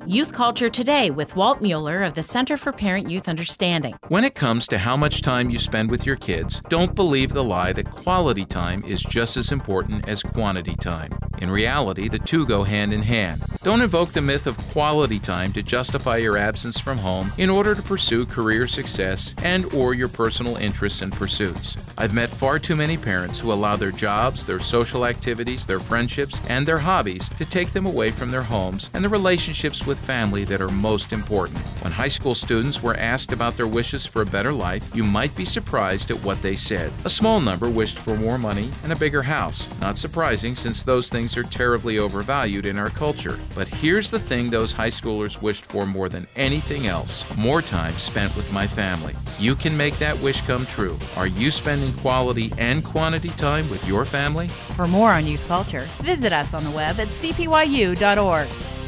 Youth Culture Today with Walt Mueller of the Center for Parent-Youth Understanding. When it comes to how much time you spend with your kids, don't believe the lie that quality time is just as important as quantity time. In reality, the two go hand in hand. Don't invoke the myth of quality time to justify your absence from home in order to pursue career success and/or your personal interests and pursuits. I've met far too many parents who allow their jobs, their social activities, their friendships, and their hobbies to take them away from their homes and the relationships with family that are most important. When high school students were asked about their wishes for a better life, you might be surprised at what they said. A small number wished for more money and a bigger house. Not surprising, since those things are terribly overvalued in our culture. But here's the thing those high schoolers wished for more than anything else: more time spent with my family. You can make that wish come true. Are you spending quality and quantity time with your family? For more on youth culture, visit us on the web at cpyu.org.